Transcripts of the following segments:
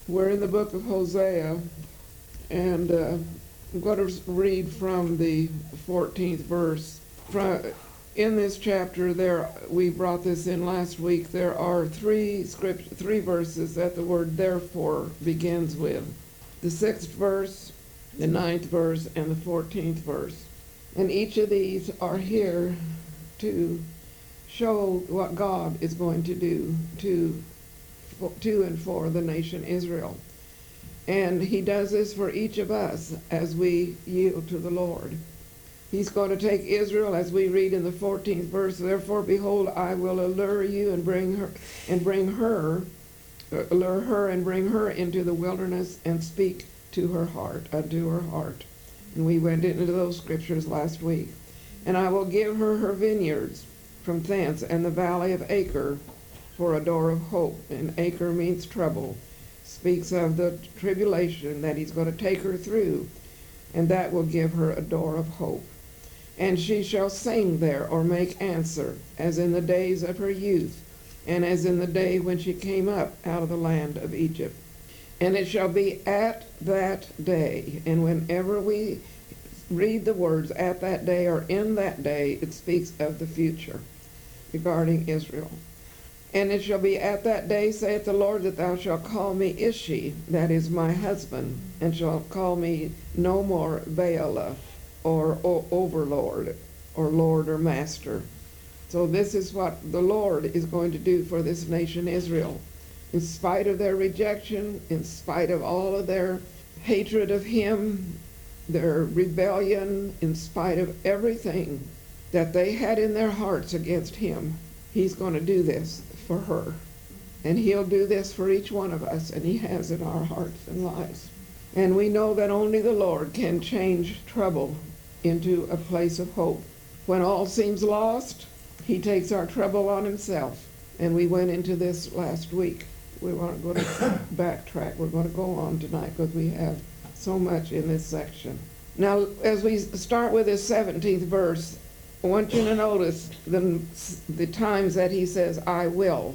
We're in the book of Hosea, and I'm going to read from the 14th verse. In this chapter, we brought this in last week. There are three verses that the word therefore begins with: the 6th verse, the 9th verse, and the 14th verse. And each of these are here to show what God is going to do to and for the nation Israel. And he does this for each of us as we yield to the Lord. He's going to take Israel, as we read in the 14th verse, therefore, behold, I will allure you and allure her and bring her into the wilderness and speak to her heart, unto her heart. And we went into those scriptures last week. And I will give her her vineyards from thence, and the valley of Acre for a door of hope. And Acre means trouble, speaks of the tribulation that he's going to take her through, and that will give her a door of hope. And she shall sing there, or make answer, as in the days of her youth, and as in the day when she came up out of the land of Egypt. And it shall be at that day, and whenever we read the words at that day or in that day, it speaks of the future regarding Israel. And it shall be at that day, saith the Lord, that thou shalt call me Ishi, that is my husband, and shalt call me no more Baalah, or overlord, or lord or master. So this is what the Lord is going to do for this nation Israel. In spite of their rejection, in spite of all of their hatred of him, their rebellion, in spite of everything that they had in their hearts against him, he's going to do this for her. And he'll do this for each one of us, and he has in our hearts and lives. And we know that only the Lord can change trouble into a place of hope. When all seems lost, he takes our trouble on himself. And we went into this last week. We aren't going to backtrack. We're going to go on tonight because we have so much in this section. Now, as we start with this 17th verse, I want you to notice the times that he says, I will,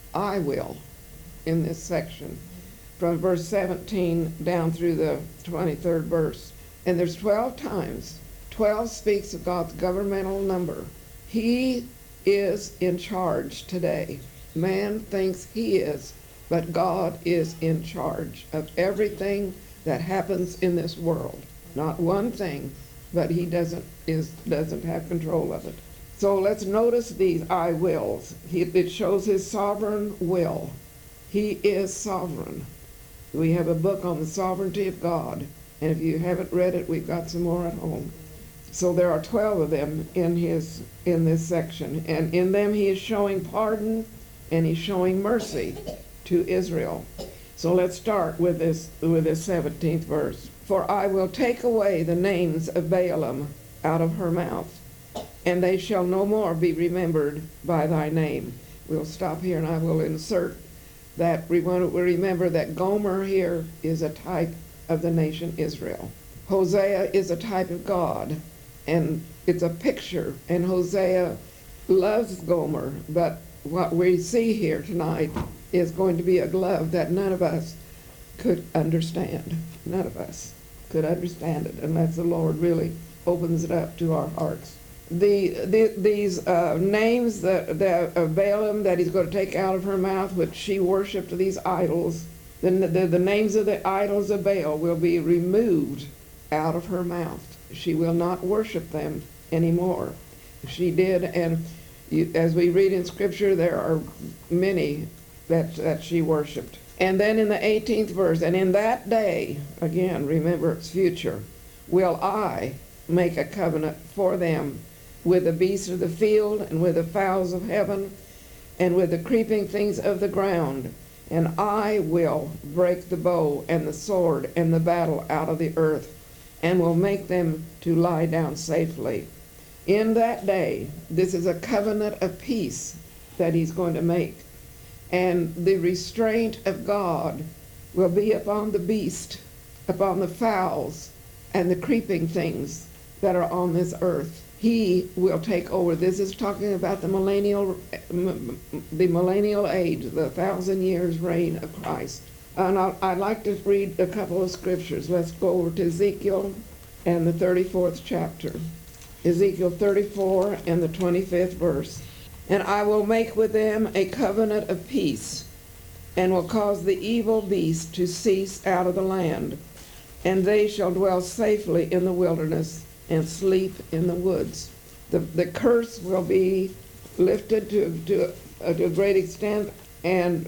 in this section, from verse 17 down through the 23rd verse. And there's 12 times. 12 speaks of God's governmental number. He is in charge today. Man thinks he is, but God is in charge of everything that happens in this world. Not one thing, but he doesn't have control of it. So let's notice these I wills. It shows his sovereign will. He is sovereign. We have a book on the sovereignty of God, and if you haven't read it, we've got some more at home. So there are 12 of them in this section, and in them he is showing pardon and he's showing mercy to Israel. So let's start with this 17th verse. For I will take away the names of Baalim out of her mouth, and they shall no more be remembered by thy name. We'll stop here, and I will insert that we want to remember that Gomer here is a type of the nation Israel. Hosea is a type of God, and it's a picture, and Hosea loves Gomer, but what we see here tonight is going to be a glove that none of us could understand. None of us could understand it unless the Lord really opens it up to our hearts. These names of Baalim that he's going to take out of her mouth, which she worshipped these idols, then the names of the idols of Baal will be removed out of her mouth. She will not worship them anymore. She did, and as we read in Scripture, there are many that she worshipped. And then in the 18th verse, and in that day, again, remember it's future, will I make a covenant for them with the beasts of the field and with the fowls of heaven and with the creeping things of the ground. And I will break the bow and the sword and the battle out of the earth, and will make them to lie down safely. In that day, this is a covenant of peace that he's going to make. And the restraint of God will be upon the beast, upon the fowls, and the creeping things that are on this earth. He will take over. This is talking about the millennial age, the 1,000 years reign of Christ. And I'd like to read a couple of scriptures. Let's go over to Ezekiel and the 34th chapter. Ezekiel 34 and the 25th verse. And I will make with them a covenant of peace, and will cause the evil beast to cease out of the land, and they shall dwell safely in the wilderness and sleep in the woods. The curse will be lifted to a great extent, and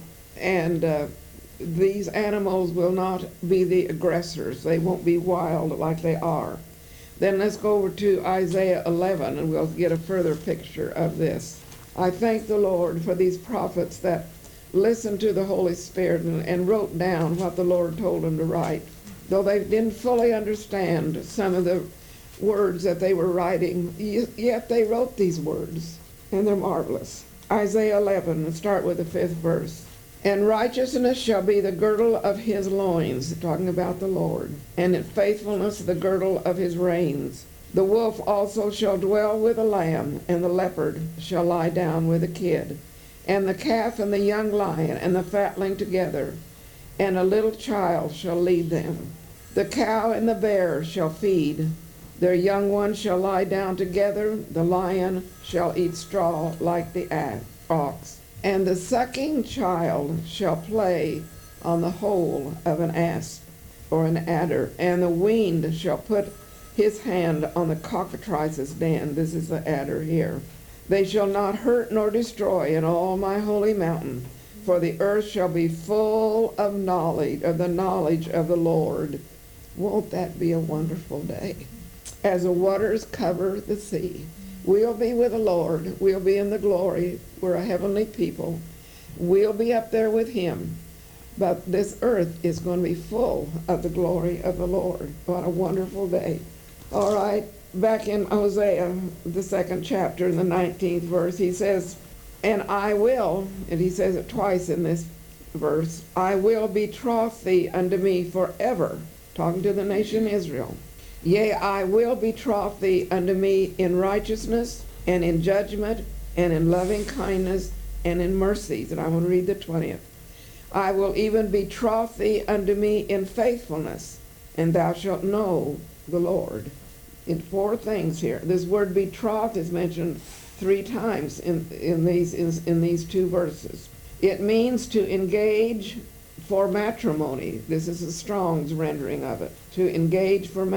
these animals will not be the aggressors. They won't be wild like they are. Then let's go over to Isaiah 11, and we'll get a further picture of this. I thank the Lord for these prophets that listened to the Holy Spirit and wrote down what the Lord told them to write. Though they didn't fully understand some of the words that they were writing, yet they wrote these words, and they're marvelous. Isaiah 11, and start with the 5th verse. And righteousness shall be the girdle of his loins, talking about the Lord, and in faithfulness the girdle of his reins. The wolf also shall dwell with the lamb, and the leopard shall lie down with the kid, and the calf and the young lion and the fatling together, and a little child shall lead them. The cow and the bear shall feed, their young ones shall lie down together, the lion shall eat straw like the ox. And the sucking child shall play on the hole of an asp or an adder, and the weaned shall put his hand on the cockatrice's den. This is the adder here. They shall not hurt nor destroy in all my holy mountain, for the earth shall be full of knowledge, of the knowledge of the Lord. Won't that be a wonderful day? As the waters cover the sea. We'll be with the Lord. We'll be in the glory. We're a heavenly people. We'll be up there with him. But this earth is going to be full of the glory of the Lord. What a wonderful day. All right, back in Hosea, the 2nd chapter, the 19th verse, he says, and I will, and he says it twice in this verse, I will betroth thee unto me forever, talking to the nation Israel. Yea, I will betroth thee unto me in righteousness, and in judgment, and in loving kindness, and in mercies. And I will read the 20th. I will even betroth thee unto me in faithfulness, and thou shalt know the Lord. In 4 things here. This word betroth is mentioned 3 times in these 2 verses. It means to engage for matrimony. This is the Strong's rendering of it. To engage for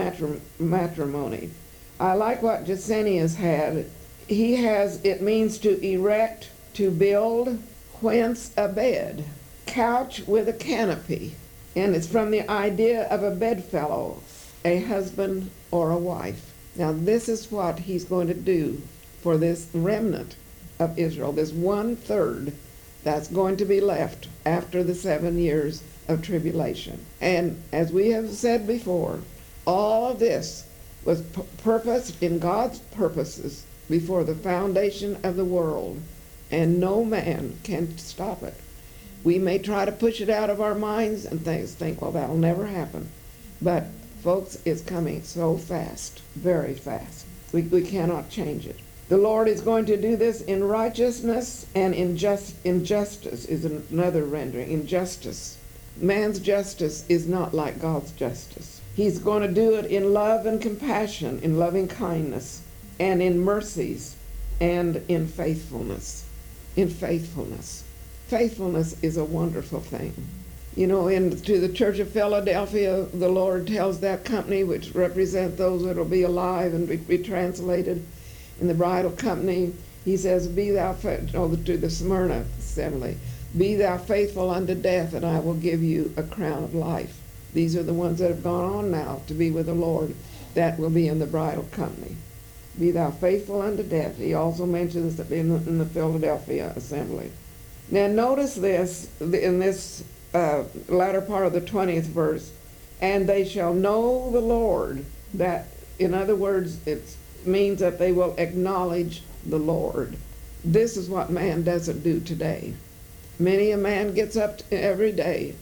matrimony. I like what Gesenius had. He has, it means to erect, to build, whence a bed, couch with a canopy. And it's from the idea of a bedfellow, a husband or a wife. Now this is what he's going to do for this remnant of Israel, this 1/3 that's going to be left after the 7 years of tribulation. And as we have said before, all of this was purposed in God's purposes before the foundation of the world, and no man can stop it. We may try to push it out of our minds and think, well, that'll never happen. But folks, it's coming so fast, very fast. We cannot change it. The Lord is going to do this in righteousness and injustice is another rendering. Injustice. Man's justice is not like God's justice. He's going to do it in love and compassion, in loving kindness, and in mercies, and in faithfulness. In faithfulness. Faithfulness is a wonderful thing. You know, to the Church of Philadelphia, the Lord tells that company, which represent those that will be alive and be translated in the bridal company, he says, be thou, to the Smyrna assembly, be thou faithful unto death, and I will give you a crown of life. These are the ones that have gone on now to be with the Lord, that will be in the bridal company. Be thou faithful unto death. He also mentions that in the Philadelphia assembly. Now notice this, in this latter part of the 20th verse, and they shall know the Lord. That, in other words, it means that they will acknowledge the Lord. This is what man doesn't do today. Many a man gets up every day,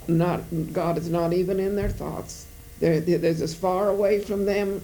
God is not even in their thoughts. They're as far away from them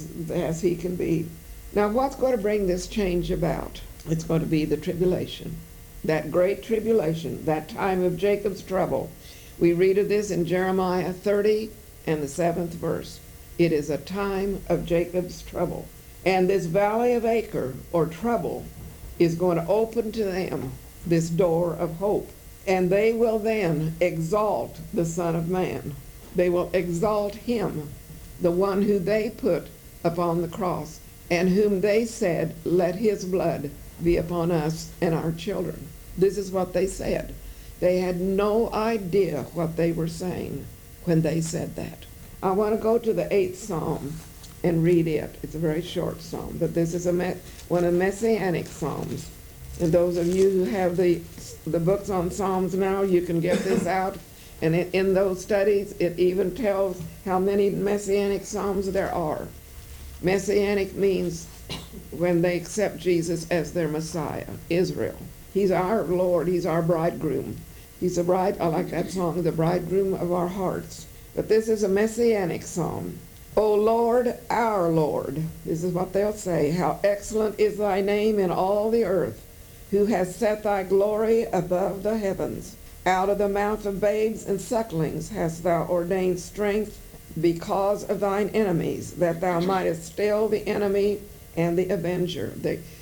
as he can be. Now what's going to bring this change about? It's going to be the tribulation. That great tribulation, that time of Jacob's trouble, We read of this in Jeremiah 30 and the 7th verse. It is a time of Jacob's trouble. And this valley of Achor, or trouble, is going to open to them this door of hope. And they will then exalt the Son of Man. They will exalt him, the one who they put upon the cross, and whom they said, let his blood be upon us and our children. This is what they said. They had no idea what they were saying when they said that. I want to go to the 8th Psalm and read it. It's a very short psalm, but this is one of the Messianic Psalms. And those of you who have the books on Psalms now, you can get this out. And in those studies, it even tells how many Messianic Psalms there are. Messianic means when they accept Jesus as their Messiah, Israel. He's our Lord. He's our bridegroom. He's the bride, I like that song, the bridegroom of our hearts. But this is a Messianic psalm. O Lord, our Lord, this is what they'll say, how excellent is thy name in all the earth, who has set thy glory above the heavens. Out of the mouth of babes and sucklings hast thou ordained strength because of thine enemies, that thou mightest still the enemy and the avenger.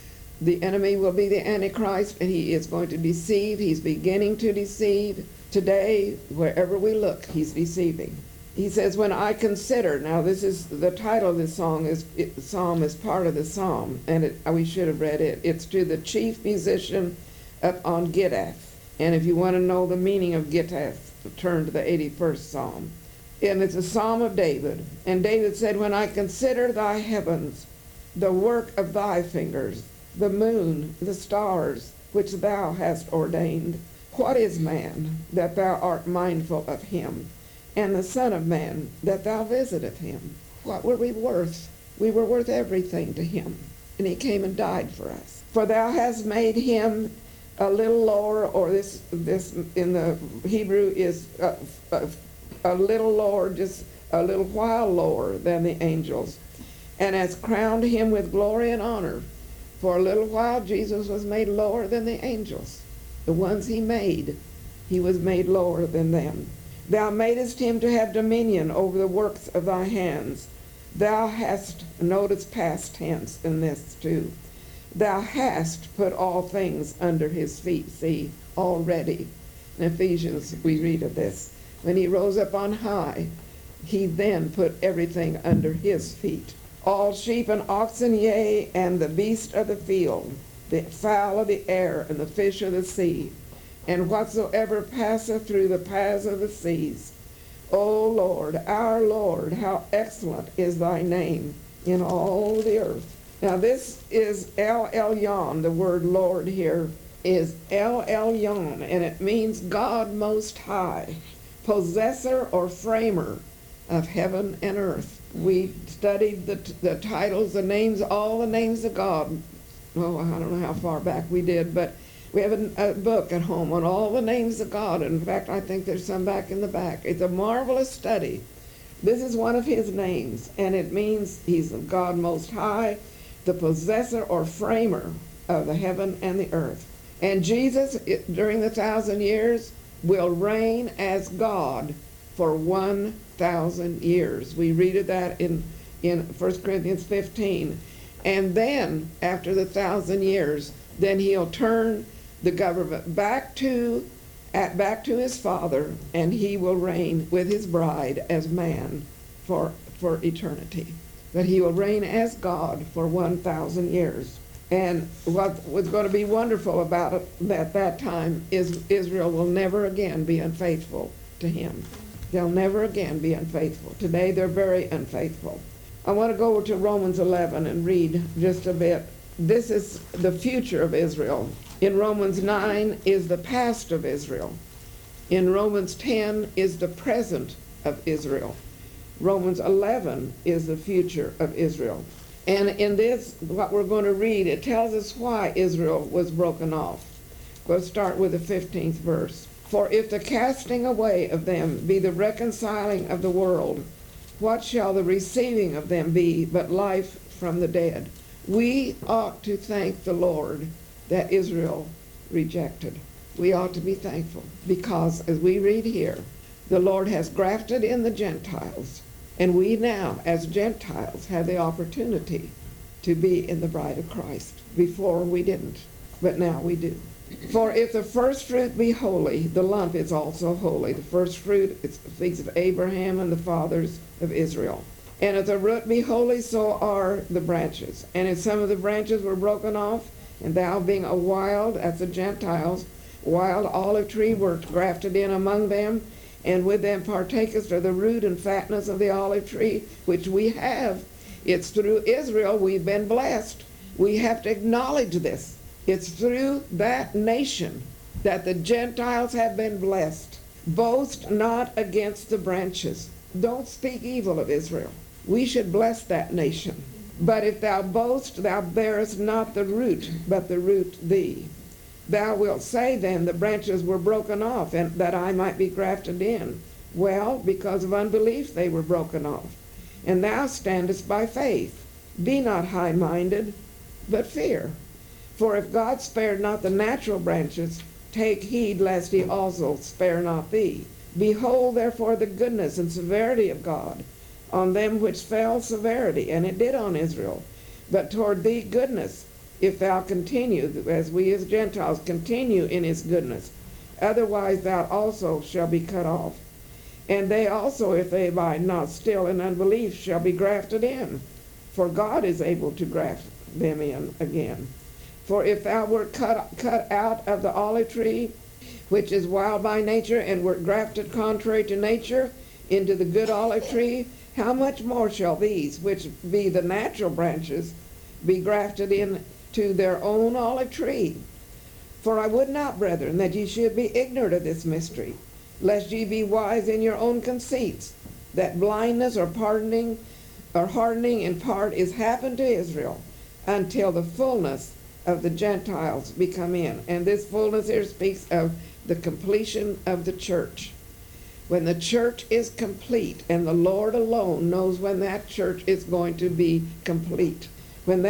The enemy will be the Antichrist, and he is going to deceive. He's beginning to deceive. Today, wherever we look, he's deceiving. He says, when I consider, now this is the title of this psalm is part of the psalm, and we should have read it. It's to the chief musician up on Gittith. And if you want to know the meaning of Gittith, turn to the 81st Psalm. And it's a psalm of David. And David said, when I consider thy heavens, the work of thy fingers, the moon, the stars, which thou hast ordained, what is man, that thou art mindful of him, and the Son of Man, that thou visiteth him? What were we worth? We were worth everything to him, and he came and died for us. For thou hast made him a little lower, or this in the Hebrew is a little lower, just a little while lower than the angels, and hast crowned him with glory and honor. For a little while Jesus was made lower than the angels. The ones he made, he was made lower than them. Thou madest him to have dominion over the works of thy hands. Thou hast, notice past tense in this too, thou hast put all things under his feet. See, already. In Ephesians we read of this. When he rose up on high, he then put everything under his feet. All sheep and oxen, yea, and the beast of the field, the fowl of the air, and the fish of the sea, and whatsoever passeth through the paths of the seas. O Lord, our Lord, how excellent is thy name in all the earth. Now this is El Elyon. The word Lord here is El Elyon, and it means God Most High, possessor or framer of heaven and earth. We studied the titles, the names, all the names of God. Oh, I don't know how far back we did, but we have a book at home on all the names of God. In fact, I think there's some back in the back. It's a marvelous study. This is one of his names, and it means he's God Most High, the possessor or framer of the heaven and the earth. And Jesus, during the 1,000 years, will reign as God for 1,000 years. We read of that in 1 Corinthians 15. And then, after the 1,000 years, then he'll turn the government back to his Father, and he will reign with his bride as man for eternity. But he will reign as God for 1,000 years. And what was going to be wonderful about it at that time is Israel will never again be unfaithful to him. They'll never again be unfaithful. Today they're very unfaithful. I want to go to Romans 11 and read just a bit. This is the future of Israel. In Romans 9 is the past of Israel. In Romans 10 is the present of Israel. Romans 11 is the future of Israel. And in this, what we're going to read, it tells us why Israel was broken off. We'll start with the 15th verse. For if the casting away of them be the reconciling of the world, what shall the receiving of them be but life from the dead? We ought to thank the Lord that Israel rejected. We ought to be thankful because, as we read here, The Lord has grafted in the Gentiles, and we now, as Gentiles, have the opportunity to be in the bride of Christ. Before we didn't, but now we do. For if the first fruit be holy, the lump is also holy. The first fruit, it speaks of Abraham and the fathers of Israel. And if the root be holy, so are the branches. And if some of the branches were broken off, and thou being a wild, as the Gentiles, wild olive tree, were grafted in among them, and with them partakest of the root and fatness of the olive tree, which we have. It's through Israel we've been blessed. We have to acknowledge this. It's through that nation that the Gentiles have been blessed. Boast not against the branches. Don't speak evil of Israel. We should bless that nation. But if thou boast, thou bearest not the root, but the root thee. Thou wilt say then, the branches were broken off, and that I might be grafted in. Well, because of unbelief they were broken off. And thou standest by faith. Be not high-minded, but fear. For if God spared not the natural branches, take heed lest he also spare not thee. Behold therefore the goodness and severity of God on them which fell severity, and it did on Israel. But toward thee goodness, if thou continue, as we as Gentiles continue in his goodness. Otherwise thou also shall be cut off. And they also, if they abide not still in unbelief, shall be grafted in. For God is able to graft them in again. For if thou wert cut out of the olive tree, which is wild by nature, and wert grafted contrary to nature into the good olive tree, how much more shall these, which be the natural branches, be grafted into their own olive tree? For I would not, brethren, that ye should be ignorant of this mystery, lest ye be wise in your own conceits, that blindness or hardening in part is happened to Israel, until the fullness of the Gentiles be come in. And this fullness here speaks of the completion of the church. When the church is complete, and the Lord alone knows when that church is going to be complete. When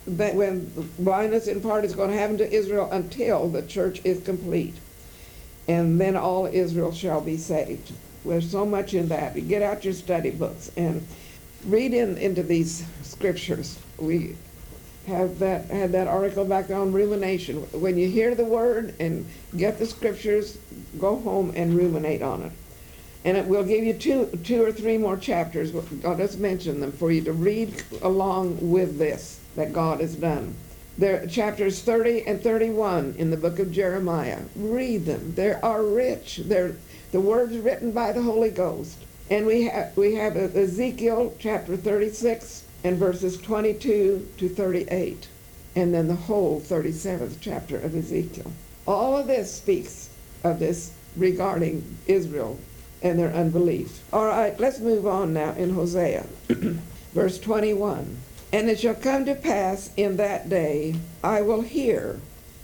blindness in part is going to happen to Israel until the church is complete. And then all Israel shall be saved. There's so much in that. You get out your study books and read into these scriptures. We had that article back on rumination. When you hear the word and get the scriptures, go home and ruminate on it. And it will give you two or three more chapters. I'll just mention them for you to read along with this that God has done. There are chapters 30 and 31 in the book of Jeremiah. Read them. They are rich. They're the words written by the Holy Ghost. And we have Ezekiel chapter 36 and verses 22 to 38. And then the whole 37th chapter of Ezekiel. All of this speaks of this regarding Israel and their unbelief. All right, let's move on now in Hosea. Verse 21. And it shall come to pass in that day, I will hear,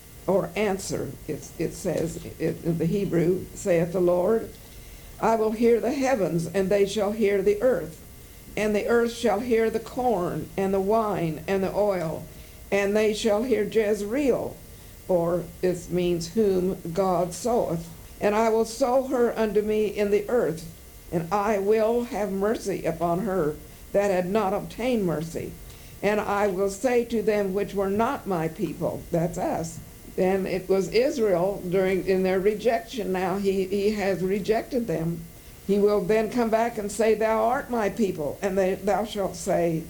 or answer, it says in the Hebrew, saith the Lord, I will hear the heavens, and they shall hear the earth. And the earth shall hear the corn, and the wine, and the oil, and they shall hear Jezreel, or it means whom God soweth. And I will sow her unto me in the earth, and I will have mercy upon her that had not obtained mercy. And I will say to them which were not my people, that's us. Then it was Israel in their rejection. Now he has rejected them. He will then come back and say, thou art my people, and they shall say,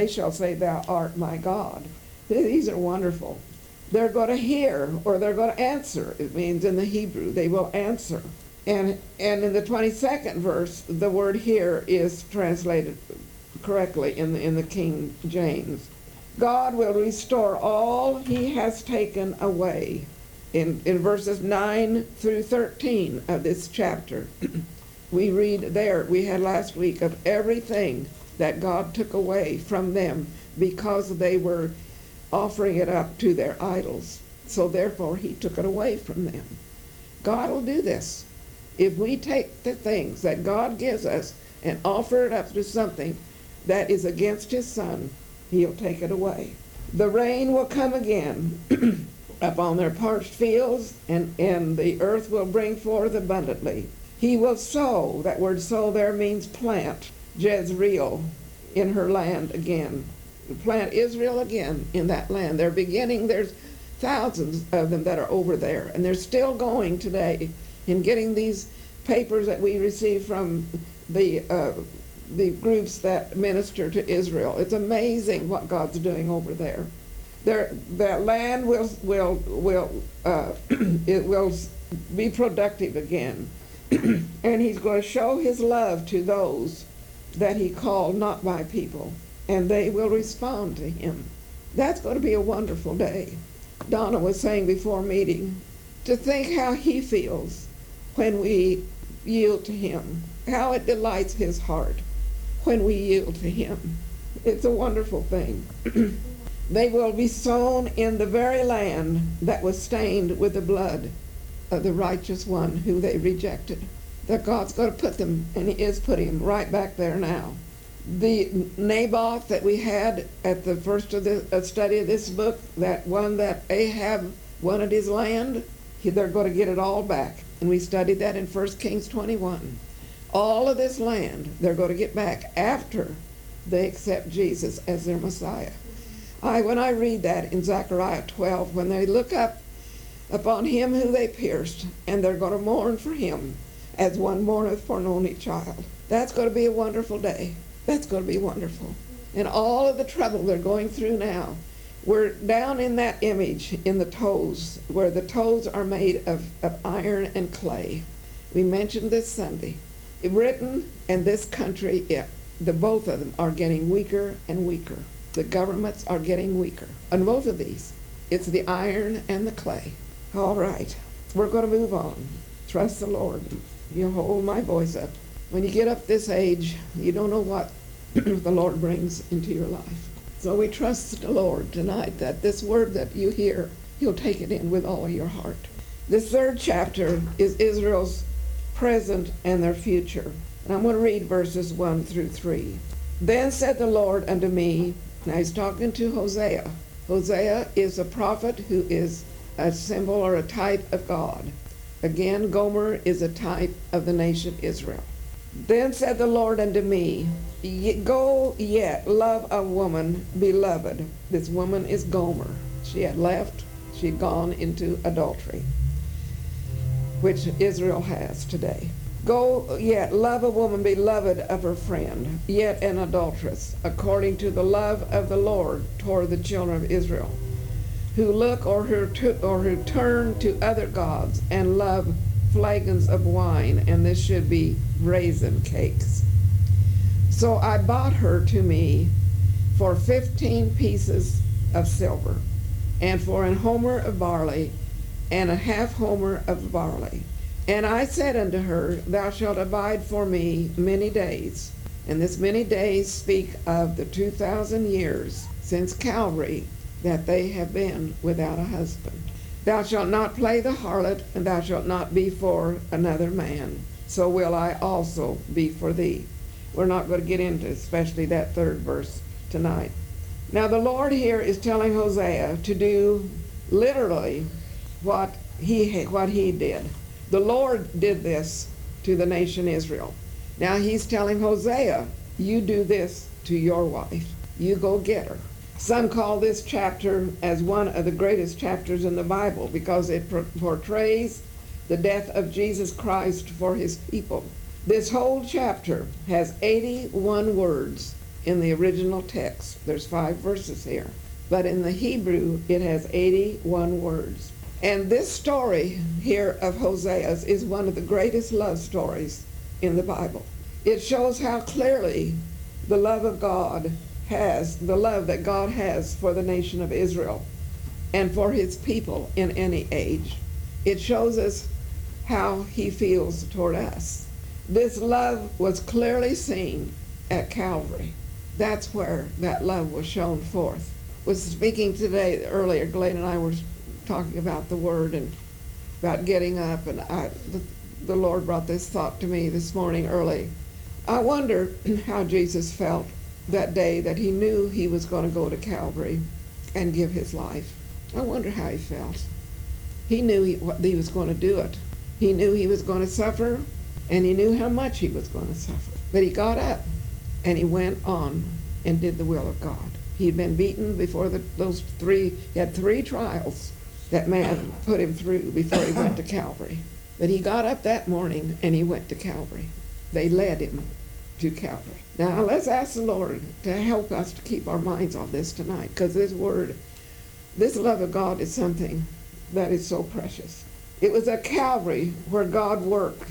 thou art my God. These are wonderful. They're going to hear, or they're going to answer. It means in the Hebrew, they will answer. And in the 22nd verse, the word hear is translated correctly in the King James. God will restore all he has taken away. In verses 9 through 13 of this chapter, we read there, we had last week, of everything that God took away from them because they were offering it up to their idols. So therefore he took it away from them. God will do this. If we take the things that God gives us and offer it up to something that is against his Son, he'll take it away. The rain will come again upon their parched fields, and the earth will bring forth abundantly. He will sow, that word sow there means plant, Jezreel in her land again. Plant Israel again in that land. They're beginning, there's thousands of them that are over there, and they're still going today in getting these papers that we receive from the groups that minister to Israel. It's amazing what God's doing over there. That land will it will be productive again, and He's going to show His love to those that He called not by people, and they will respond to Him. That's going to be a wonderful day. Donna was saying before meeting, to think how He feels when we yield to Him, how it delights His heart when we yield to Him. It's a wonderful thing. They will be sown in the very land that was stained with the blood of the righteous one who they rejected. That God's going to put them, and He is putting them right back there now. The Naboth that we had at the first of the study of this book, that one that Ahab wanted his land, they're going to get it all back. And we studied that in 1 Kings 21. All of this land they're going to get back after they accept Jesus as their Messiah. When I read that in Zechariah 12, when they look up upon Him who they pierced, and they're going to mourn for Him as one mourneth for an only child. That's going to be a wonderful day. That's going to be wonderful. And all of the trouble they're going through now, we're down in that image in the toes, where the toes are made of iron and clay. We mentioned this Sunday. Britain and this country, the both of them are getting weaker and weaker. The governments are getting weaker. On both of these, it's the iron and the clay. All right, we're going to move on. Trust the Lord. You hold my voice up. When you get up this age, you don't know what the Lord brings into your life. So we trust the Lord tonight that this word that you hear, You'll take it in with all your heart. This third chapter is Israel's present and their future. And I'm going to read verses 1 through 3. Then said the Lord unto me, now he's talking to Hosea. Hosea is a prophet who is a symbol or a type of God. Again, Gomer is a type of the nation Israel. Then said the Lord unto me, go yet, love a woman beloved. This woman is Gomer. She had left. She had gone into adultery, which Israel has today. Go yet, love a woman beloved of her friend, yet an adulteress, according to the love of the Lord toward the children of Israel, who look or who turn to other gods and love flagons of wine, and this should be raisin cakes. So I bought her to me for 15 pieces of silver, and for an homer of barley, and a half homer of barley. And I said unto her, thou shalt abide for me many days. And this many days speak of the 2,000 years since Calvary that they have been without a husband. Thou shalt not play the harlot, and thou shalt not be for another man. So will I also be for thee. We're not going to get into especially that third verse tonight. Now the Lord here is telling Hosea to do literally what he did. The Lord did this to the nation Israel. Now he's telling Hosea, you do this to your wife. You go get her. Some call this chapter as one of the greatest chapters in the Bible because it portrays the death of Jesus Christ for his people. This whole chapter has 81 words in the original text. There's 5 verses here. But in the Hebrew, it has 81 words. And this story here of Hosea's is one of the greatest love stories in the Bible. It shows how clearly the love of God has, the love that God has for the nation of Israel and for his people in any age. It shows us how he feels toward us. This love was clearly seen at Calvary. That's where that love was shown forth. I was speaking today, earlier, Glenn and I were talking about the word and about getting up, and the Lord brought this thought to me this morning early. I wonder how Jesus felt that day that he knew he was going to go to Calvary and give his life. I wonder how he felt. He knew he was going to do it. He knew he was going to suffer. And he knew how much he was going to suffer. But he got up and he went on and did the will of God. He'd been beaten before he had 3 trials that man put him through before he went to Calvary. But he got up that morning and he went to Calvary. They led him to Calvary. Now let's ask the Lord to help us to keep our minds on this tonight, because this word, this love of God is something that is so precious. It was at Calvary where God's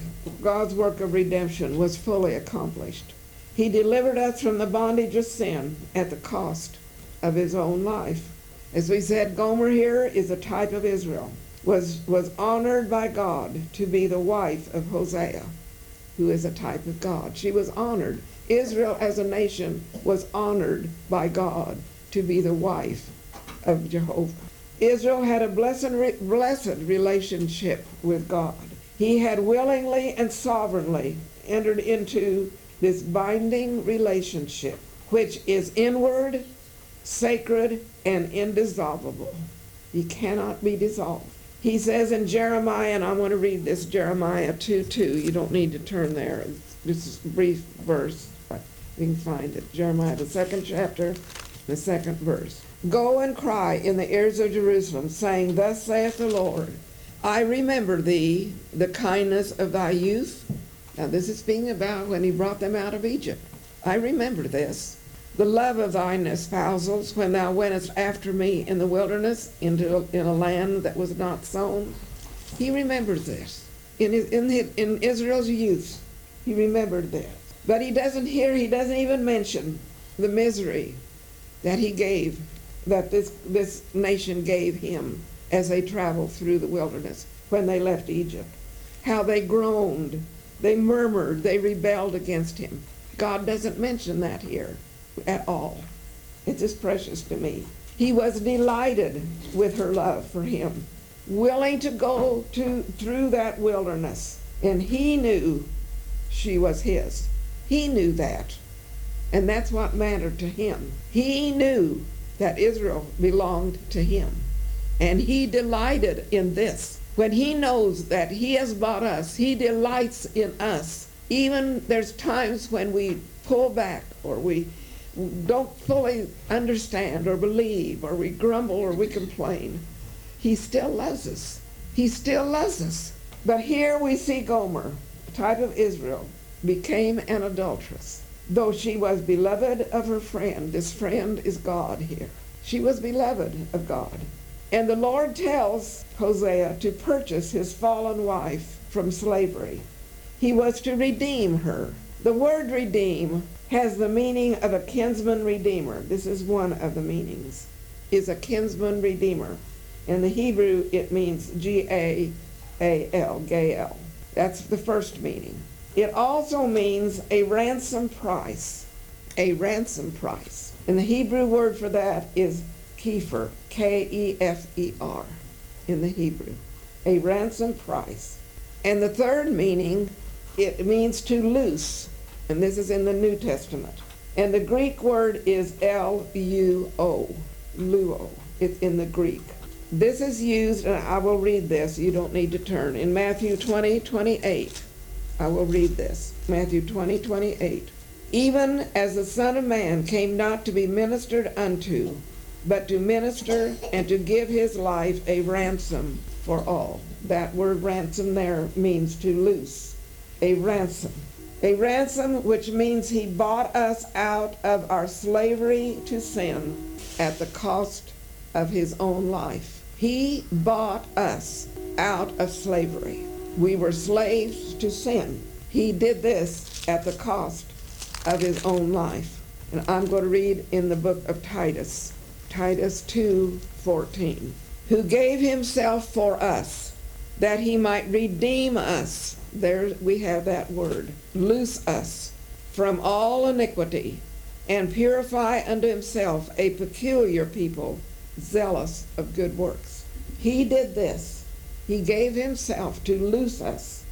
work of redemption was fully accomplished. He delivered us from the bondage of sin at the cost of his own life. As we said, Gomer here is a type of Israel, was honored by God to be the wife of Hosea, who is a type of God. She was honored. Israel as a nation was honored by God to be the wife of Jehovah. Israel had a blessed relationship with God. He had willingly and sovereignly entered into this binding relationship, which is inward, sacred, and indissoluble. He cannot be dissolved. He says in Jeremiah, and I want to read this, Jeremiah 2:2. You don't need to turn there. This is a brief verse. You can find it. Jeremiah, the 2nd chapter, the 2nd verse. Go and cry in the ears of Jerusalem, saying, Thus saith the Lord, I remember thee, the kindness of thy youth. Now this is speaking about when he brought them out of Egypt. I remember this. The love of thine espousals, when thou wentest after me in the wilderness, in a land that was not sown. He remembers this. In Israel's youth, he remembered this. But he doesn't even mention the misery that he gave, that this nation gave him as they traveled through the wilderness when they left Egypt. How they groaned, they murmured, they rebelled against him. God doesn't mention that here at all. It's just precious to me. He was delighted with her love for him, willing to go through that wilderness, and he knew she was his. He knew that, and that's what mattered to him. He knew that Israel belonged to him, and he delighted in this. When he knows that he has bought us, he delights in us. Even there's times when we pull back, or we don't fully understand or believe, or we grumble or we complain. He still loves us. He still loves us. But here we see Gomer, a type of Israel, became an adulteress. Though she was beloved of her friend, this friend is God here. She was beloved of God. And the Lord tells Hosea to purchase his fallen wife from slavery. He was to redeem her. The word redeem has the meaning of a kinsman redeemer. This is one of the meanings, is a kinsman redeemer. In the Hebrew, it means G-A-A-L, Gael. That's the first meaning. It also means a ransom price, a ransom price. And the Hebrew word for that is Kepher, K-E-F-E-R, in the Hebrew, a ransom price. And the third meaning, it means to loose, and this is in the New Testament. And the Greek word is L-U-O, luo. It's in the Greek. This is used, and I will read this, you don't need to turn, in Matthew 20:28. I will read this, Matthew 20:28. Even as the Son of Man came not to be ministered unto, but to minister and to give his life a ransom for all. That word ransom there means to loose, a ransom. A ransom, which means he bought us out of our slavery to sin at the cost of his own life. He bought us out of slavery. We were slaves to sin. He did this at the cost of his own life. And I'm going to read in the book of Titus, Titus 2:14, who gave himself for us, that he might redeem us. There we have that word, loose us from all iniquity, and purify unto himself a peculiar people, zealous of good works. He did this. He gave himself to loose us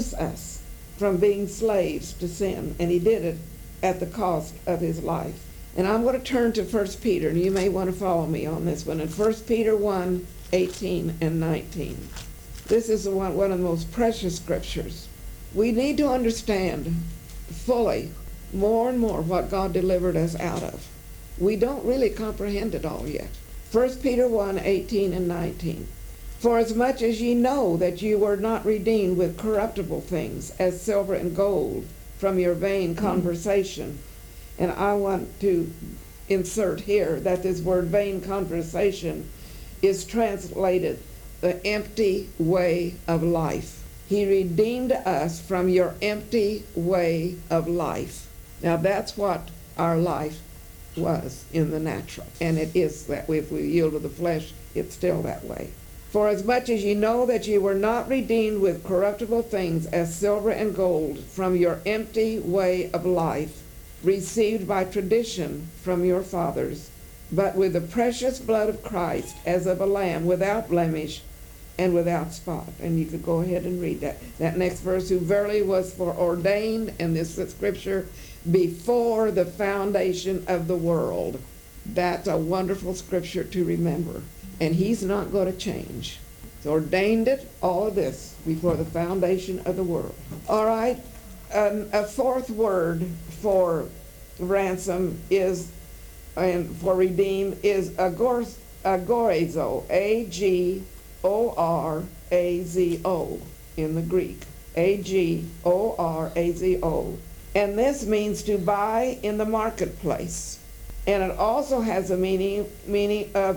from being slaves to sin, and he did it at the cost of his life. And I'm going to turn to 1 Peter, and you may want to follow me on this one, in 1 Peter 1:18 and 19. This is one of the most precious scriptures We need to understand fully, more and more, what God delivered us out of. We don't really comprehend it all yet. 1 Peter 1:18 and 19. For as much as ye know that you were not redeemed with corruptible things, as silver and gold, from your vain conversation. And I want to insert here that this word vain conversation is translated the empty way of life. He redeemed us from your empty way of life. Now that's what our life was in the natural. And it is that way. If we yield to the flesh, it's still that way. For as much as ye know that ye were not redeemed with corruptible things as silver and gold from your empty way of life, received by tradition from your fathers, but with the precious blood of Christ as of a lamb without blemish and without spot. And you could go ahead and read that next verse, who verily was foreordained, and this is scripture, before the foundation of the world. That's a wonderful scripture to remember. And he's not going to change. He's ordained it, all of this, before the foundation of the world. All right, a fourth word for ransom is, and for redeem, is agorizo, A-G-O-R-A-Z-O in the Greek. A-G-O-R-A-Z-O. And this means to buy in the marketplace. And it also has a meaning of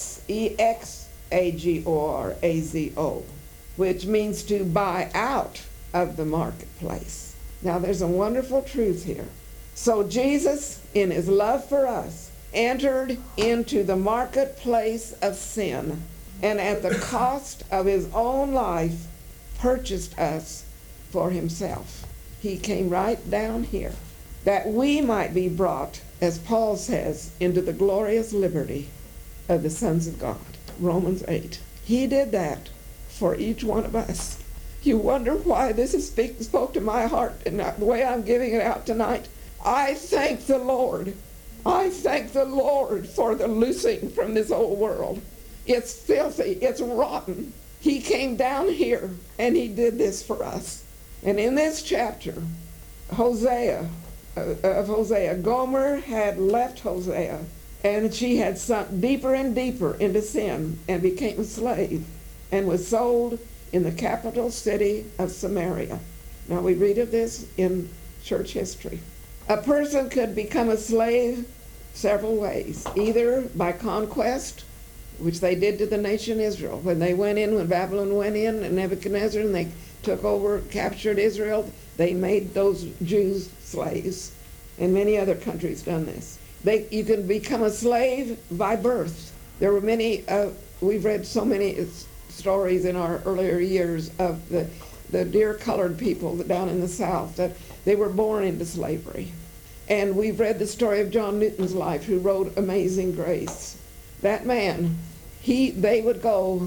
E-X-A-G-O-R-A-Z-O, which means to buy out of the marketplace. Now there's a wonderful truth here. So Jesus, in his love for us, entered into the marketplace of sin, and at the cost of his own life, purchased us for himself. He came right down here, that we might be brought, as Paul says, into the glorious liberty of the sons of God. Romans 8. He did that for each one of us. You wonder why this is spoke to my heart and the way I'm giving it out tonight. I thank the Lord. I thank the Lord for the loosing from this old world. It's filthy. It's rotten. He came down here and he did this for us. And in this chapter, Hosea, Gomer had left Hosea, and she had sunk deeper and deeper into sin and became a slave and was sold in the capital city of Samaria. Now we read of this in church history. A person could become a slave several ways, either by conquest, which they did to the nation Israel. When Babylon went in, and Nebuchadnezzar, and they took over, captured Israel, they made those Jews slaves. And many other countries done this. You can become a slave by birth. There were many, we've read so many stories in our earlier years of the dear colored people down in the South, that they were born into slavery. And we've read the story of John Newton's life, who wrote Amazing Grace. That man, they would go,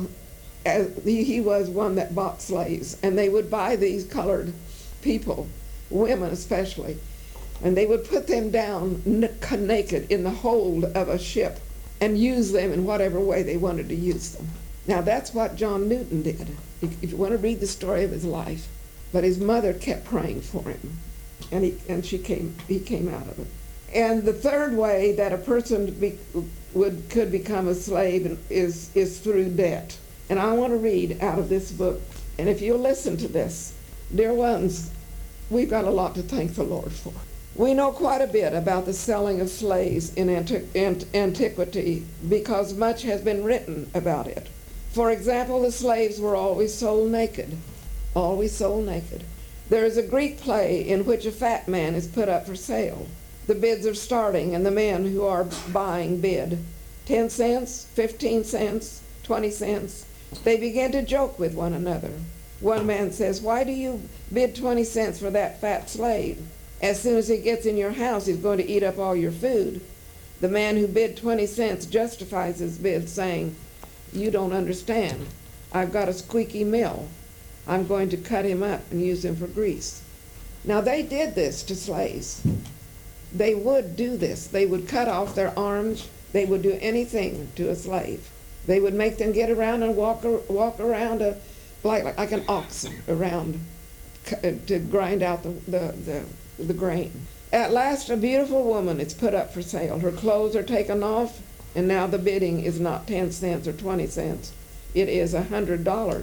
he was one that bought slaves, and they would buy these colored people, women especially, and they would put them down naked in the hold of a ship and use them in whatever way they wanted to use them. Now that's what John Newton did, if you want to read the story of his life. But his mother kept praying for him, and he came out of it. And the third way that a person could become a slave is through debt. And I want to read out of this book. And if you'll listen to this, dear ones, we've got a lot to thank the Lord for. We know quite a bit about the selling of slaves in antiquity because much has been written about it. For example, the slaves were always sold naked. Always sold naked. There is a Greek play in which a fat man is put up for sale. The bids are starting, and the men who are buying bid 10 cents, 15 cents, 20 cents. They begin to joke with one another. One man says, "Why do you bid 20 cents for that fat slave? As soon as he gets in your house, he's going to eat up all your food." The man who bid 20 cents justifies his bid, saying, "You don't understand. I've got a squeaky mill. I'm going to cut him up and use him for grease." Now they did this to slaves. They would do this. They would cut off their arms. They would do anything to a slave. They would make them get around and walk around like an oxen around, to grind out the grain. At last, a beautiful woman is put up for sale. Her clothes are taken off, and now the bidding is not 10 cents or 20 cents. It is $100,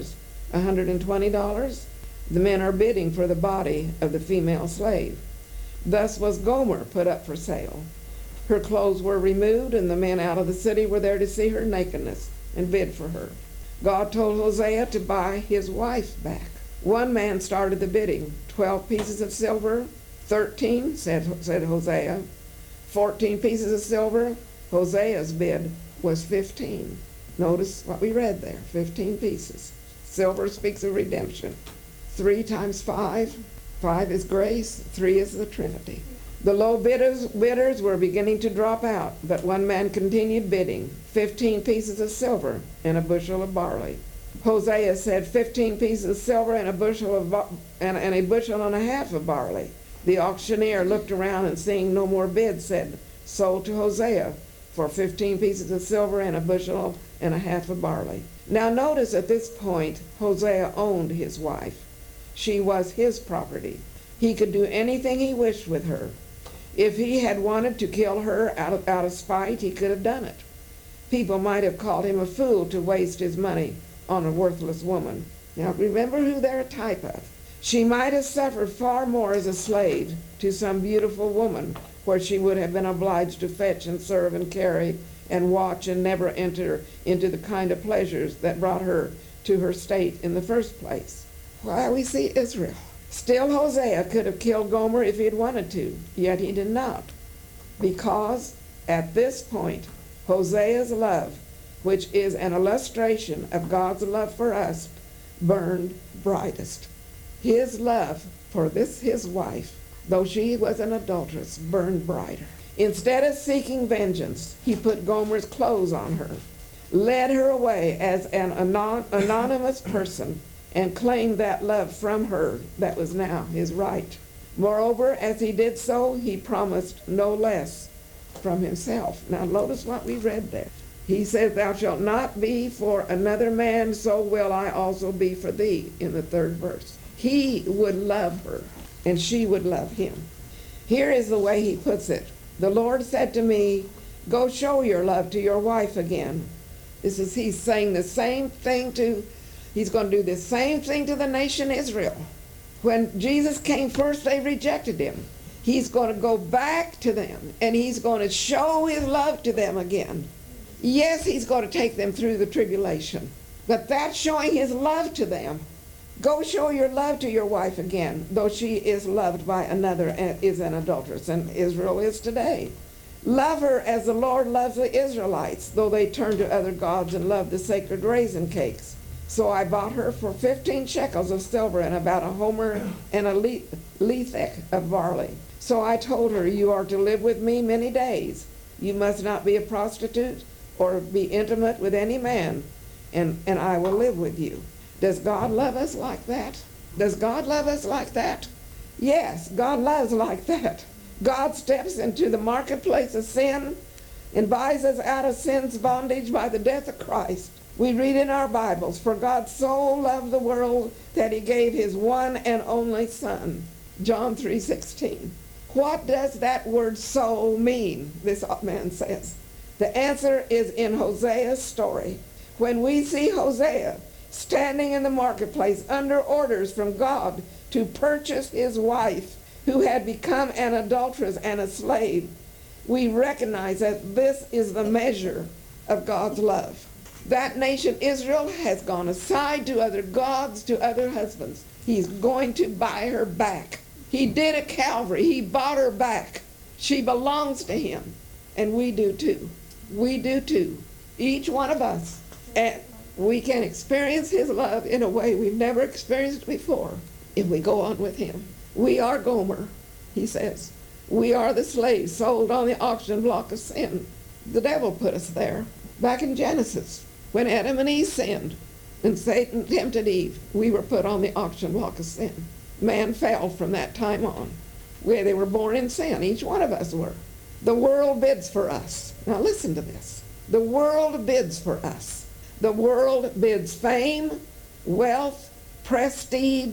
$120. The men are bidding for the body of the female slave. Thus was Gomer put up for sale. Her clothes were removed, and the men out of the city were there to see her nakedness and bid for her. God told Hosea to buy his wife back. One man started the bidding. 12 pieces of silver, 13, said Hosea. 14 pieces of silver. Hosea's bid was 15. Notice what we read there, 15 pieces. Silver speaks of redemption. 3 times 5. 5 is grace, 3 is the Trinity. The low bidders were beginning to drop out, but one man continued bidding, 15 pieces of silver and a bushel of barley. Hosea said 15 pieces of silver and a bushel and a bushel and a half of barley. The auctioneer looked around and seeing no more bids said, sold to Hosea for 15 pieces of silver and a bushel and a half of barley. Now notice at this point, Hosea owned his wife. She was his property. He could do anything he wished with her. If he had wanted to kill her out of spite, he could have done it. People might have called him a fool to waste his money on a worthless woman. Now remember who they're a type of. She might have suffered far more as a slave to some beautiful woman, where she would have been obliged to fetch and serve and carry and watch and never enter into the kind of pleasures that brought her to her state in the first place. Why, we see Israel. Still, Hosea could have killed Gomer if he had wanted to, yet he did not, because at this point, Hosea's love, which is an illustration of God's love for us, burned brightest. His love for his wife, though she was an adulteress, burned brighter. Instead of seeking vengeance, he put Gomer's clothes on her, led her away as an anonymous person, and claimed that love from her that was now his right. Moreover, as he did so, he promised no less from himself. Now notice what we read there. He says, thou shalt not be for another man, so will I also be for thee, in the 3rd verse. He would love her, and she would love him. Here is the way he puts it. The Lord said to me, go show your love to your wife again. He's saying the same thing he's going to do the same thing to the nation Israel. When Jesus came first, they rejected him. He's going to go back to them, and he's going to show his love to them again. Yes, he's going to take them through the tribulation, but that's showing his love to them. Go show your love to your wife again, though she is loved by another and is an adulteress, and Israel is today. Love her as the Lord loves the Israelites, though they turn to other gods and love the sacred raisin cakes. So I bought her for 15 shekels of silver and about a homer and a lethek of barley. So I told her, you are to live with me many days. You must not be a prostitute or be intimate with any man, and I will live with you. Does God love us like that? Does God love us like that? Yes, God loves like that. God steps into the marketplace of sin and buys us out of sin's bondage by the death of Christ. We read in our Bibles, for God so loved the world that he gave his one and only Son. John 3:16. What does that word so mean, this man says? The answer is in Hosea's story. When we see Hosea standing in the marketplace under orders from God to purchase his wife, who had become an adulteress and a slave, we recognize that this is the measure of God's love. That nation Israel has gone aside to other gods, to other husbands. He's going to buy her back. He did at Calvary. He bought her back. She belongs to him. And we do too. We do too. Each one of us. And we can experience his love in a way we've never experienced before if we go on with him. We are Gomer, he says. We are the slaves sold on the auction block of sin. The devil put us there. Back in Genesis, when Adam and Eve sinned and Satan tempted Eve, we were put on the auction block of sin. Man fell from that time on. They were born in sin. Each one of us were. The world bids for us. Now listen to this. The world bids for us. The world bids fame, wealth, prestige,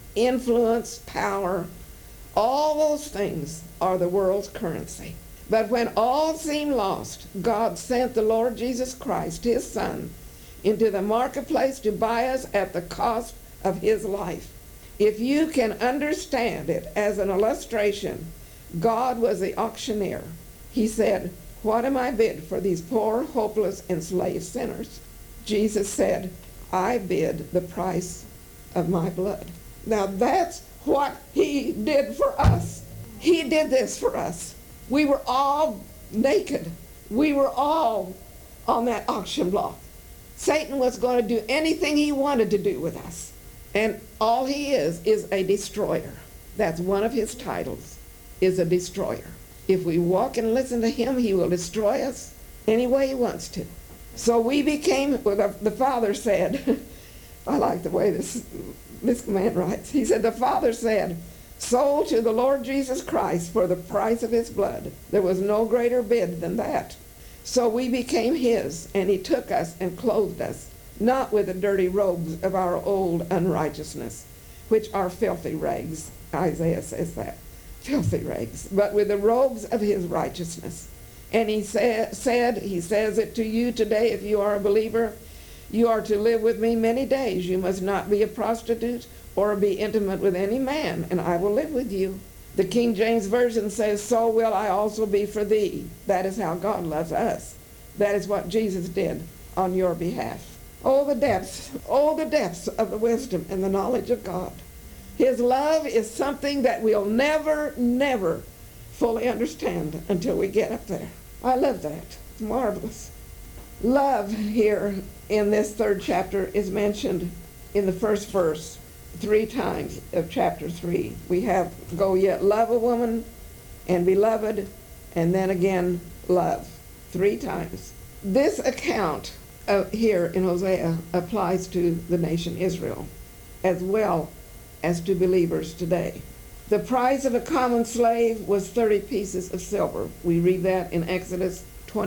influence, power, all those things are the world's currency. But when all seemed lost, God sent the Lord Jesus Christ, his Son, into the marketplace to buy us at the cost of his life. If you can understand it as an illustration, God was the auctioneer. He said, "What am I bid for these poor, hopeless, enslaved sinners?" Jesus said, "I bid the price of my blood." Now that's what he did for us. He did this for us. We were all naked. We were all on that auction block. Satan was going to do anything he wanted to do with us. And all he is a destroyer. That's one of his titles, is a destroyer. If we walk and listen to him, he will destroy us any way he wants to. So we became, well, the Father said, I like the way this man writes. He said, the Father said, "Sold to the Lord Jesus Christ for the price of his blood." There was no greater bid than that. So we became his, and he took us and clothed us, not with the dirty robes of our old unrighteousness, which are filthy rags. Isaiah says that, filthy rags, but with the robes of his righteousness. And he he says it to you today, if you are a believer, you are to live with me many days. You must not be a prostitute or be intimate with any man, and I will live with you. The King James Version says, "So will I also be for thee." That is how God loves us. That is what Jesus did on your behalf. Oh, the depths of the wisdom and the knowledge of God. His love is something that we'll never, never fully understand until we get up there. I love that. It's marvelous. Love here in this third chapter is mentioned in the first verse 3 times of chapter 3. We have, "Go yet love a woman," and "beloved," and then again love 3 times. This account here in Hosea applies to the nation Israel as well as to believers today. The price of a common slave was 30 pieces of silver. We read that in Exodus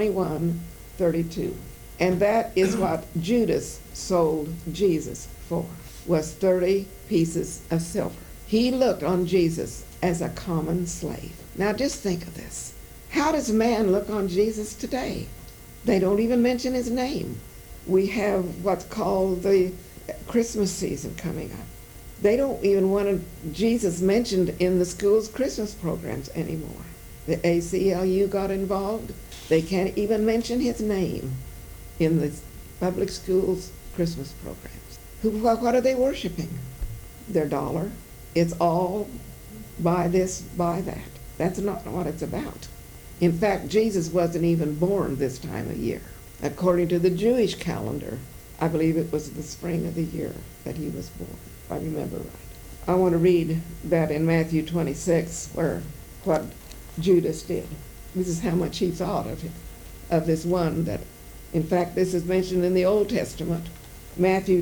21:32. And that is what Judas sold Jesus for, was 30 pieces of silver. He looked on Jesus as a common slave. Now just think of this. How does man look on Jesus today? They don't even mention his name. We have what's called the Christmas season coming up. They don't even want Jesus mentioned in the school's Christmas programs anymore. The ACLU got involved. They can't even mention his name in the public schools' Christmas programs. What are they worshiping? Their dollar. It's all buy this, buy that. That's not what it's about. In fact, Jesus wasn't even born this time of year. According to the Jewish calendar, I believe it was the spring of the year that he was born, if I remember right. I want to read that in Matthew 26, where what Judas did. This is how much he thought of him, of this one that, in fact, this is mentioned in the Old Testament, Matthew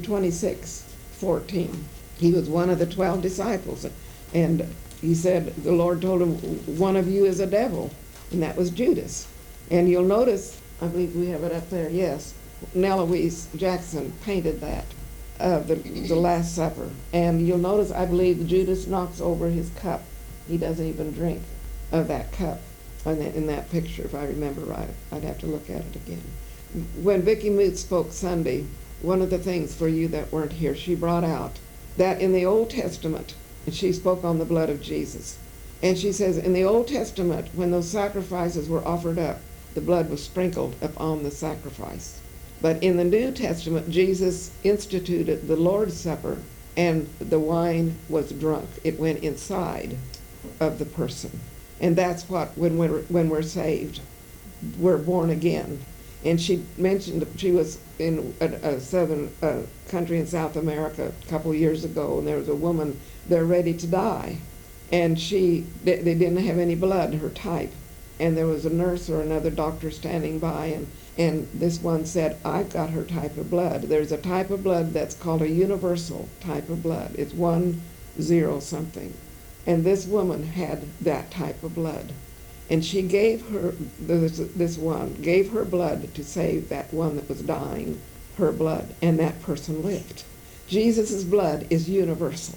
26:14. He was one of the 12 disciples, and he said, the Lord told him, "One of you is a devil," and that was Judas. And you'll notice, I believe we have it up there, yes, Neloise Jackson painted that, the Last Supper. And you'll notice, I believe, Judas knocks over his cup. He doesn't even drink of that cup in that picture, if I remember right. I'd have to look at it again. When Vicki Moot spoke Sunday, one of the things for you that weren't here, she brought out that in the Old Testament, and she spoke on the blood of Jesus, and she says in the Old Testament, when those sacrifices were offered up, the blood was sprinkled upon the sacrifice. But in the New Testament, Jesus instituted the Lord's Supper, and the wine was drunk. It went inside of the person. And that's what, when we're saved, we're born again. And she mentioned she was in a southern country in South America a couple years ago, and there was a woman there ready to die. And they didn't have any blood, her type. And there was a nurse or another doctor standing by, and this one said, "I've got her type of blood." There's a type of blood that's called a universal type of blood. It's 1-0 something. And this woman had that type of blood. And she gave her, this one, gave her blood to save that one that was dying, her blood, and that person lived. Jesus' blood is universal.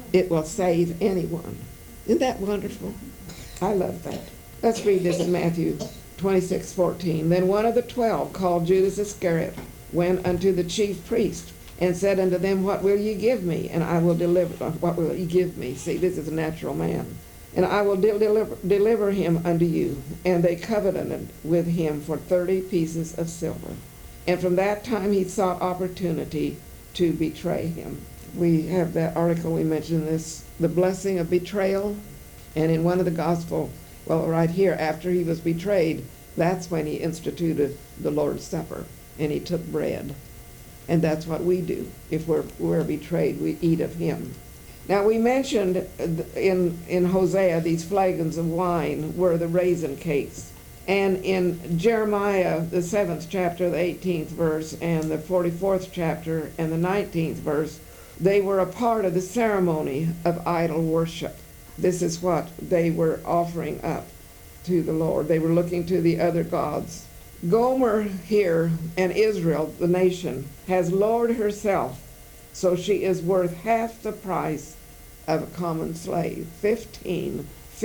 It will save anyone. Isn't that wonderful? I love that. Let's read this in Matthew 26:14. Then one of the 12, called Judas Iscariot, went unto the chief priest and said unto them, What will ye give me? And I will deliver. What will ye give me? See, this is a natural man. And I will deliver him unto you. And they covenanted with him for 30 pieces of silver. And from that time he sought opportunity to betray him. We have that article, we mentioned this, the blessing of betrayal. And in one of the gospel, well, right here, after he was betrayed, that's when he instituted the Lord's Supper. And he took bread. And that's what we do. If we're betrayed, we eat of him. Now, we mentioned in Hosea, these flagons of wine were the raisin cakes. And in Jeremiah, the 7th chapter, the 18th verse, and the 44th chapter, and the 19th verse, they were a part of the ceremony of idol worship. This is what they were offering up to the Lord. They were looking to the other gods. Gomer here, and Israel, the nation, has lowered herself, so she is worth half the price of a common slave. 15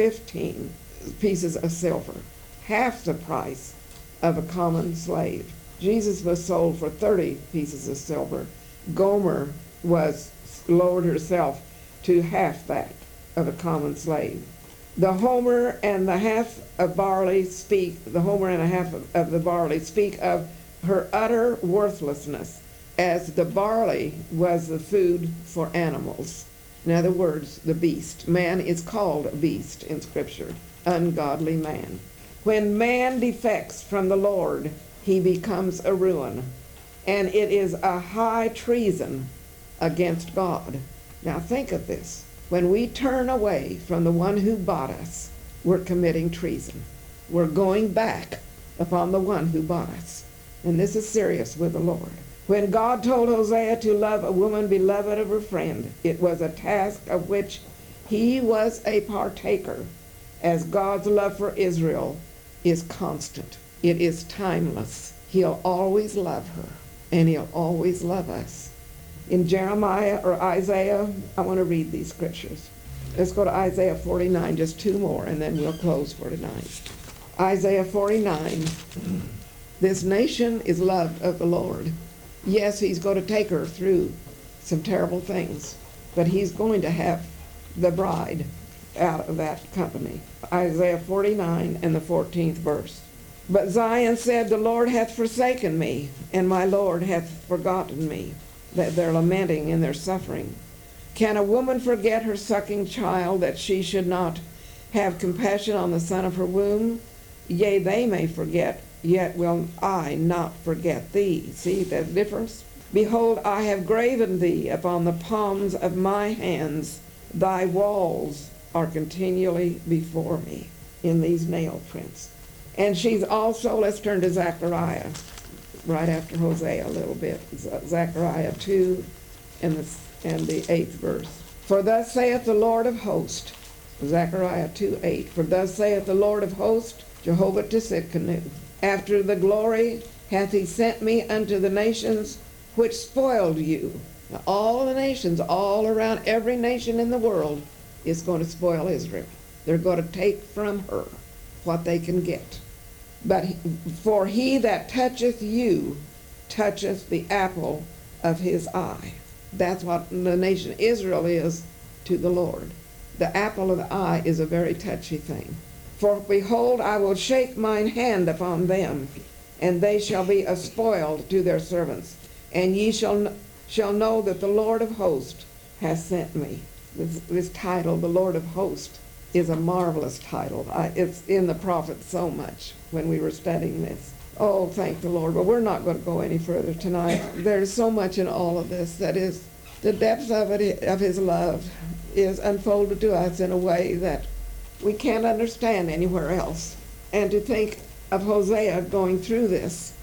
pieces of silver. Half the price of a common slave. Jesus was sold for 30 pieces of silver. Gomer was lowered herself to half that of a common slave. The homer and the half of barley speak, the homer and a half of the barley speak of her utter worthlessness, as the barley was the food for animals. In other words, the beast. Man is called a beast in Scripture, ungodly man. When man defects from the Lord, he becomes a ruin, and it is a high treason against God. Now think of this. When we turn away from the one who bought us, we're committing treason. We're going back upon the one who bought us. And this is serious with the Lord. When God told Hosea to love a woman beloved of her friend, it was a task of which he was a partaker, as God's love for Israel is constant. It is timeless. He'll always love her, and he'll always love us. In Jeremiah or Isaiah, I want to read these scriptures. Let's go to Isaiah 49, just two more, and then we'll close for tonight. Isaiah 49, this nation is loved of the Lord. Yes, he's going to take her through some terrible things, but he's going to have the bride out of that company. Isaiah 49 and the 14th verse. But Zion said, The Lord hath forsaken me, and my Lord hath forgotten me. That they're lamenting in their suffering. Can a woman forget her sucking child, that she should not have compassion on the son of her womb? Yea, they may forget, yet will I not forget thee. See the difference? Behold, I have graven thee upon the palms of my hands. Thy walls are continually before me in these nail prints. And she's also, let's turn to Zechariah, right after Hosea a little bit. Zechariah 2 and the 8th verse. For thus saith the Lord of hosts, Zechariah 2:8. For thus saith the Lord of hosts, Jehovah Tsidkenu, after the glory hath he sent me unto the nations which spoiled you. Now, all the nations, all around, every nation in the world is going to spoil Israel. They're going to take from her what they can get. But for he that toucheth you toucheth the apple of his eye. That's what the nation Israel is to the Lord. The apple of the eye is a very touchy thing. For behold, I will shake mine hand upon them, and they shall be a spoil to their servants. And ye shall know that the Lord of hosts hath sent me. This title, the Lord of hosts, is a marvelous title. It's in the prophets so much when we were studying this. Oh, thank the Lord. But we're not going to go any further tonight. There's so much in all of this that is, the depth of it, of his love, is unfolded to us in a way that we can't understand anywhere else. And to think of Hosea going through this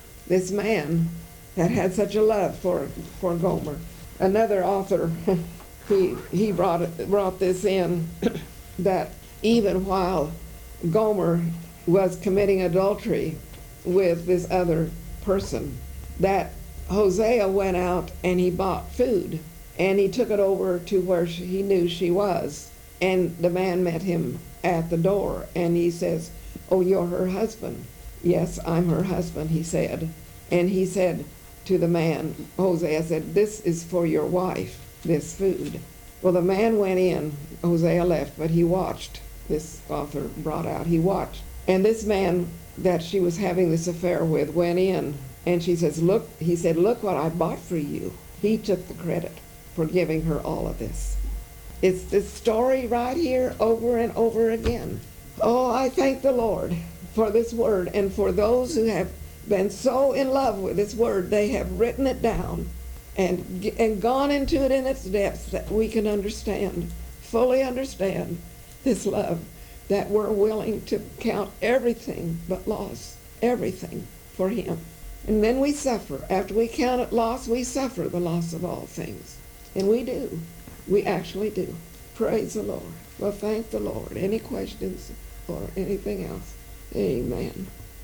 man that had such a love for Gomer. Another author, he brought this in, that even while Gomer was committing adultery with this other person, that Hosea went out and he bought food And he took it over to where he knew she was. And the man met him at the door, and he says, "Oh, you're her husband." "Yes, I'm her husband," he said. And he said to the man, Hosea said, "This is for your wife, this food." Well, the man went in. Hosea left, but he watched. This author brought out, he watched. And this man that she was having this affair with went in, and she says, "Look," he said, "look what I bought for you." He took the credit for giving her all of this. It's this story right here over and over again. Oh, I thank the Lord for this word, and for those who have been so in love with this word, they have written it down and gone into it in its depths, that we can understand, fully understand this love, that we're willing to count everything but loss, everything for him. And then we suffer. After we count it loss, we suffer the loss of all things. And we do. We actually do. Praise the Lord. Well, thank the Lord. Any questions or anything else? Amen.